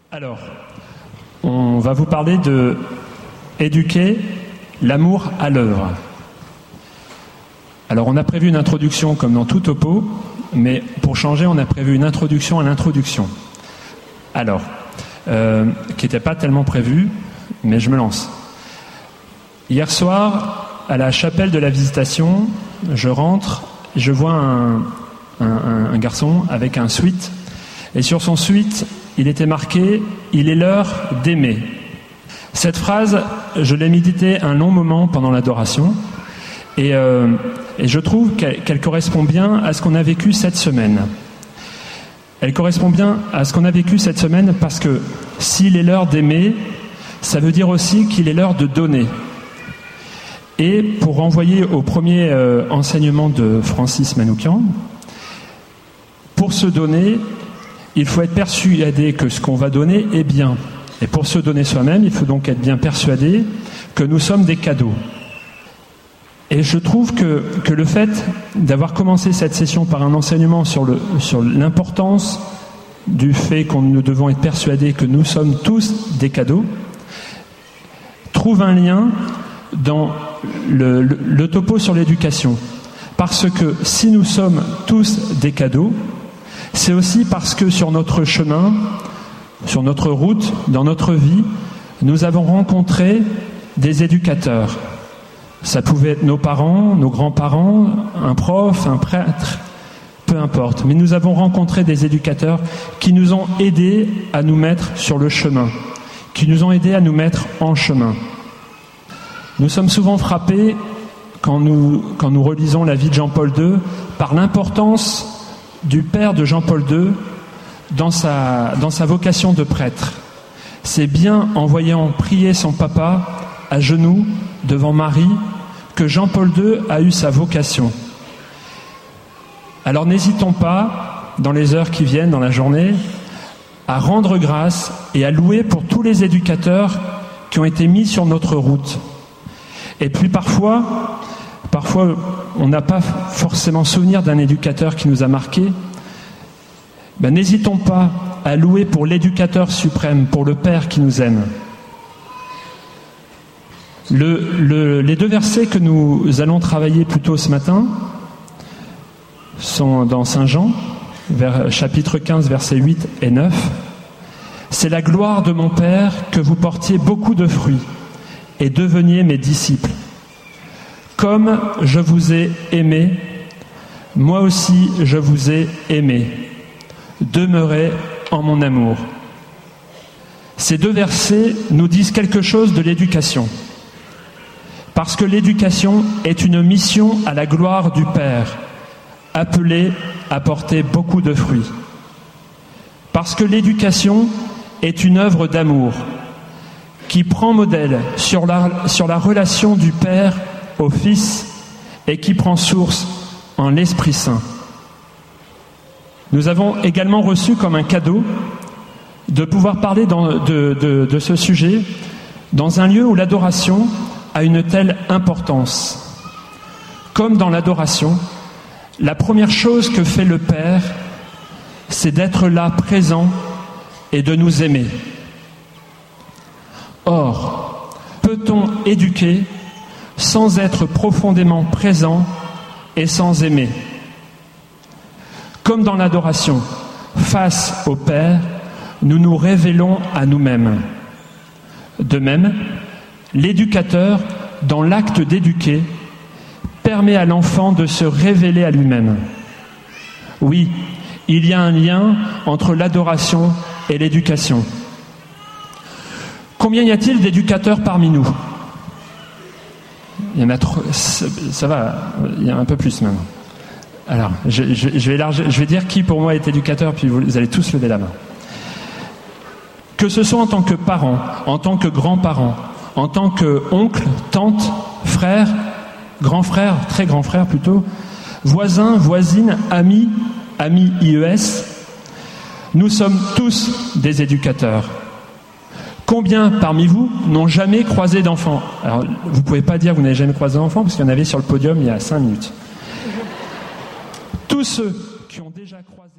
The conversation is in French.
Alors, on va vous parler de éduquer l'amour à l'œuvre. Alors, on a prévu une introduction comme dans tout topo, mais pour changer, on a prévu une introduction à l'introduction. Alors, qui n'était pas tellement prévue, mais je me lance. Hier soir, à la chapelle de la Visitation, je rentre, je vois un garçon avec un sweat, et sur son sweat, il était marqué « Il est l'heure d'aimer ». Cette phrase, je l'ai méditée un long moment pendant l'adoration, et je trouve qu'elle correspond bien à ce qu'on a vécu cette semaine. Elle correspond bien à ce qu'on a vécu cette semaine parce que s'il est l'heure d'aimer, ça veut dire aussi qu'il est l'heure de donner. Et pour renvoyer au premier enseignement de Francis Manoukian, pour se donner, il faut être persuadé que ce qu'on va donner est bien. Et pour se donner soi-même, il faut donc être bien persuadé que nous sommes des cadeaux. Et je trouve que le fait d'avoir commencé cette session par un enseignement sur l'importance du fait que nous devons être persuadés que nous sommes tous des cadeaux, trouve un lien dans le topo sur l'éducation. Parce que si nous sommes tous des cadeaux, c'est aussi parce que sur notre chemin, sur notre route, dans notre vie, nous avons rencontré des éducateurs. Ça pouvait être nos parents, nos grands-parents, un prof, un prêtre, peu importe. Mais nous avons rencontré des éducateurs qui nous ont aidés à nous mettre sur le chemin, qui nous ont aidés à nous mettre en chemin. Nous sommes souvent frappés, quand nous relisons la vie de Jean-Paul II, par l'importance du père de Jean-Paul II dans sa vocation de prêtre. C'est bien en voyant prier son papa à genoux devant Marie que Jean-Paul II a eu sa vocation. Alors n'hésitons pas, dans les heures qui viennent, dans la journée, à rendre grâce et à louer pour tous les éducateurs qui ont été mis sur notre route. Et puis parfois, on n'a pas forcément souvenir d'un éducateur qui nous a marqués. N'hésitons pas à louer pour l'éducateur suprême, pour le Père qui nous aime. Les deux versets que nous allons travailler plus tôt ce matin sont dans Saint Jean, chapitre 15, versets 8 et 9. C'est la gloire de mon Père que vous portiez beaucoup de fruits et deveniez mes disciples. Comme je vous ai aimé, moi aussi je vous ai aimé. Demeurez en mon amour. Ces deux versets nous disent quelque chose de l'éducation. Parce que l'éducation est une mission à la gloire du Père, appelée à porter beaucoup de fruits. Parce que l'éducation est une œuvre d'amour qui prend modèle sur la relation du Père au Fils et qui prend source en l'Esprit Saint. Nous avons également reçu comme un cadeau de pouvoir parler de ce sujet dans un lieu où l'adoration a une telle importance. Comme dans l'adoration, la première chose que fait le Père, c'est d'être là, présent, et de nous aimer. Or, peut-on éduquer sans être profondément présent et sans aimer ? Comme dans l'adoration, face au Père, nous nous révélons à nous-mêmes. De même, l'éducateur, dans l'acte d'éduquer, permet à l'enfant de se révéler à lui-même. Oui, il y a un lien entre l'adoration et l'éducation. Combien y a-t-il d'éducateurs parmi nous ? Il y en a trop, ça va, il y en a un peu plus même. Alors, je vais dire qui pour moi est éducateur, puis vous allez tous lever la main. Que ce soit en tant que parent, en tant que grand-parent, en tant que oncle, tante, frère, grand frère, très grand frère plutôt, voisin, voisine, ami IES, nous sommes tous des éducateurs. Combien parmi vous n'ont jamais croisé d'enfants ? Alors, vous ne pouvez pas dire que vous n'avez jamais croisé d'enfants, parce qu'il y en avait sur le podium il y a 5 minutes. Tous ceux qui ont déjà croisé